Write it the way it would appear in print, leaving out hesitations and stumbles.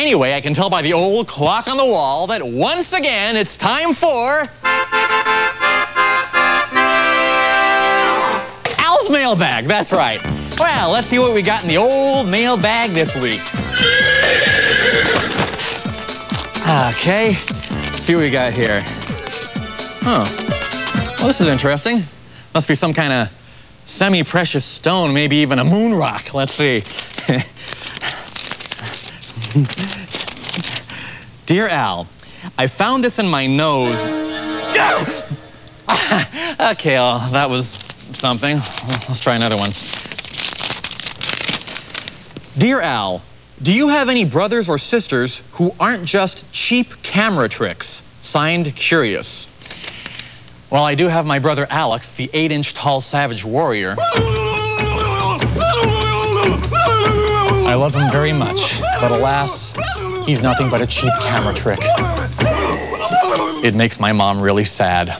Anyway, I can tell by the old clock on the wall that once again it's time for Al's mailbag. That's right. Well, let's see what we got in the old mailbag this week. Okay, let's see what we got here. Oh, well, this is interesting. Must be some kind of semi-precious stone, maybe even a moon rock. Let's see. Dear Al, I found this in my nose. Okay, well, that was something. Let's try another one. Dear Al, do you have any brothers or sisters who aren't just cheap camera tricks? Signed, Curious. Well, I do have my brother Alex, the 8-inch tall savage warrior. I love him very much, but alas, he's nothing but a cheap camera trick. It makes my mom really sad.